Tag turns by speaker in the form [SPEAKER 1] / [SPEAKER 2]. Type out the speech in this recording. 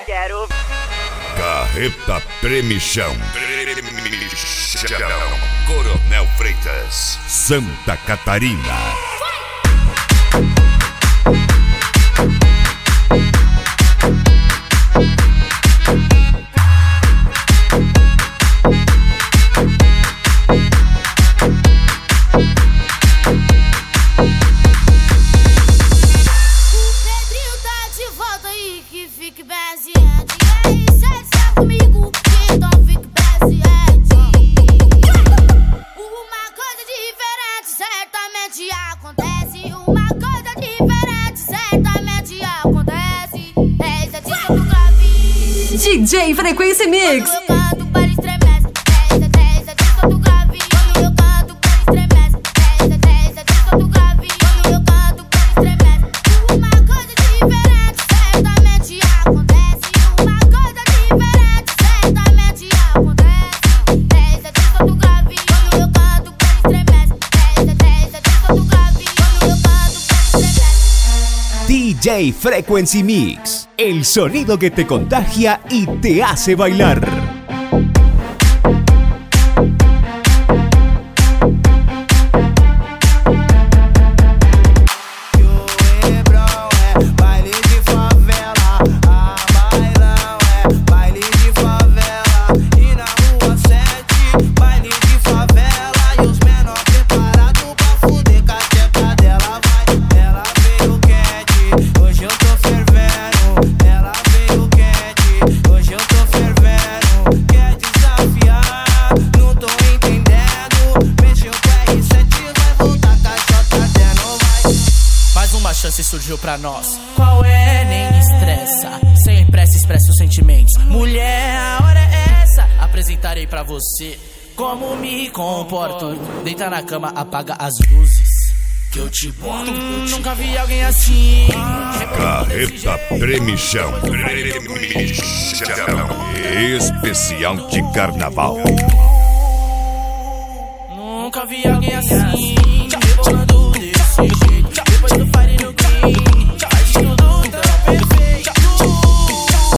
[SPEAKER 1] Quero.
[SPEAKER 2] Carreta Premichão. Coronel Freitas, Santa Catarina.
[SPEAKER 3] DJ Frequência Mix.
[SPEAKER 4] DJ Frequency Mix, el sonido que te contagia y te hace bailar.
[SPEAKER 5] Surgiu pra nós. Qual é? Nem estressa. Sem pressa expressa os sentimentos. Mulher, a hora é essa. Apresentarei pra você como me comporto. Deita na cama, apaga as luzes que eu te boto. Nunca vi alguém assim.
[SPEAKER 2] Carreta Premichão. Especial de carnaval.
[SPEAKER 5] Nunca vi alguém assim. Rebolando desse jeito.